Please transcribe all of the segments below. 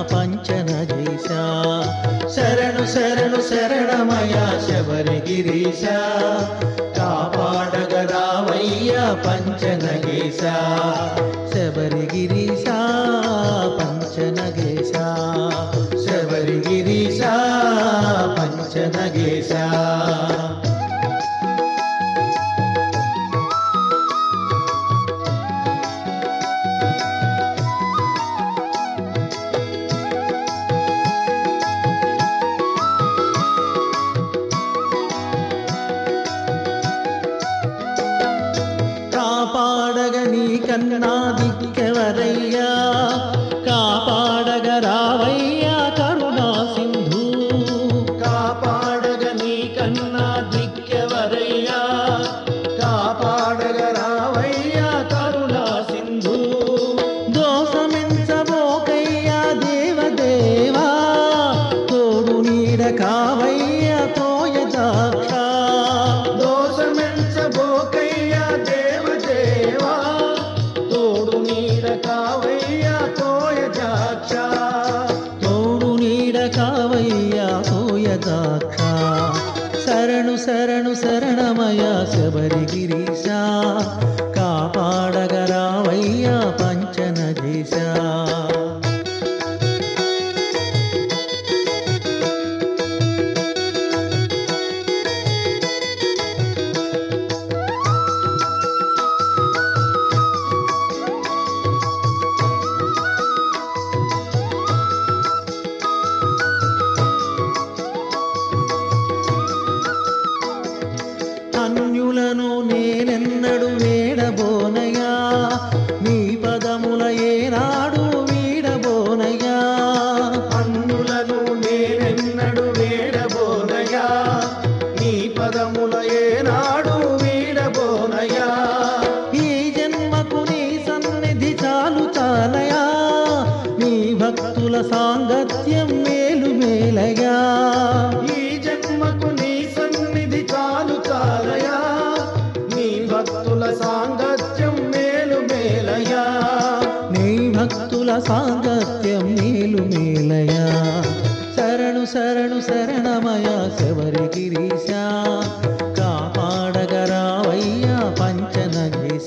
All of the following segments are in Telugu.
పంచనగేశ శరణు శరణు శరణమయ శబరిగిరీశ కాపాడగరావయ్య పంచనగేశ శబరిగిరీశ పంచనగేశ శబరిగిరీశ పంచనగేశ కాపాడగ నీ కన్నా దిక్కెవరయ్యా కాపాడగ రావయ్యా కరుణా సింధు కాపాడగ నీ కన్నా దిక్కెవరయ్యా కాపాడగ రావయ్యా కరుణా సింధు దోషమించబోకయ్యా దేవదేవా తోడు నీడ కావయ్యా తోయ దాక్ష దోషమించబోకయ్యా దేవదేవా తోడు నీడ కావయ్యా తోయ దాక్ష తోడు నీడ కావయ్యా తోయ దాక్ష శరణు శరణు శరణమయ శబరిగిరీశ కాపాడగరావయ్యా పంచనగేశ అన్యులను నేనెన్నడు వేడబోనయా నీ పదముల ఏనాడు వీడబోనయా అన్యులను నేనెన్నడు వేడబోనయా నీ పదముల ఏనాడు వీడబోనయా ఈ జన్మకు నీ సన్నిధి చాలు చాలయా నీ భక్తుల సాంగత్యం మేలు మేలయా ఈ జన్మకు నీ సన్నిధి చాలు చాలయా నీ భక్తుల సాంగత్యం మేలు మేలయా నీ భక్తుల సాంగత్యం మేలు మేలయా శరణు శరణు శరణమయ శబరిగిరీశ కాపాడగరావయ్యా పంచనగేశ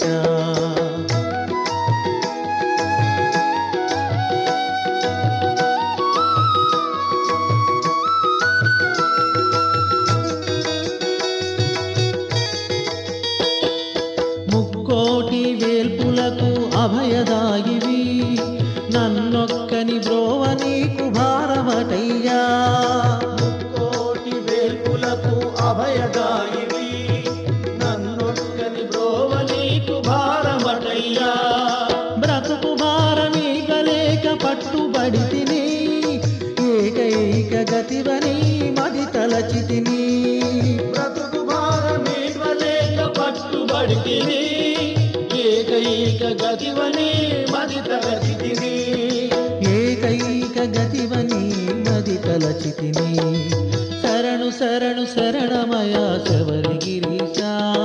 ముక్కోటి వేల్పులకు అభయదాయివి నన్నొక్కని బ్రోవ నీకు భారమటయ్యా ముక్కోటి వేల్పులకు అభయదాయివి నన్నొక్కని బ్రోవ నీకు భారమటయ్యా బ్రతుకు భారమీగలేక పట్టుబడి తిని ఏకైక గతివని మది తలచితిని బ్రతుకు భారమీగలేక పట్టుబడి తిని ఏకైక గతివని మది తలచితిని ఏకైక గతివని మది తలచితిని శరణు శరణు శరణమయ శబరిగిరీశ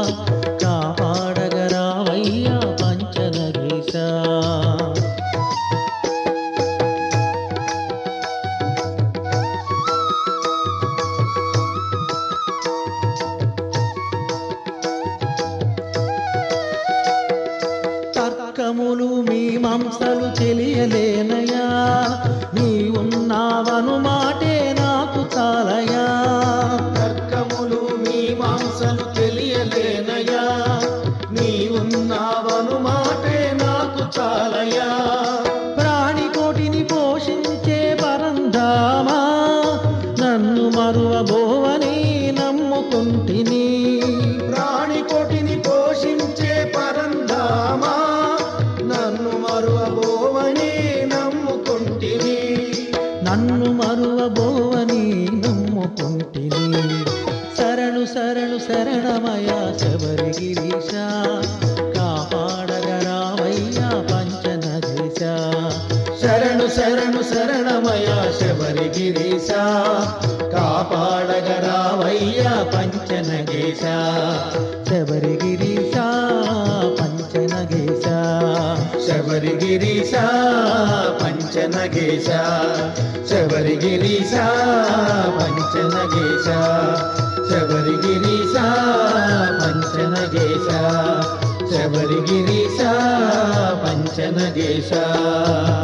కాపాడగరావయ్యా పంచనగేశ తర్కములు మీమాంసలు తెలియలేనయా నీ ఉన్నావను మాటే నాకు చాలయా తర్కములు మీమాంసలు తెలియలేనయా నీ ఉన్నావను మాటే నాకు చాలయా ప్రాణికోటిని పోషించే పరంధామా నన్ను మరువబోవని నమ్ముకుంటిని ప్రాణికోటిని పోషించే పరంధామా నన్ను మరువబోవని నమ్ముకుంటిని నన్ను మరువబోవని నమ్ముకుంటిని శరణు శరణు శరణమయ శబరిగిరీశ కాపాడగరావయ్యా పంచనగేశ శరణు శరణు శరణమయ శబరిగిరీశ కాపాడగరావయ్యా పంచనగేశ శబరిగిరీశ పంచనగేశ శబరిగిరీశ పంచనగేశ పంచనగేశ శబరిగిరీశ పంచనగేశ శబరిగిరీశ పంచనగేశ శబరిగిరీశ పంచనగేశ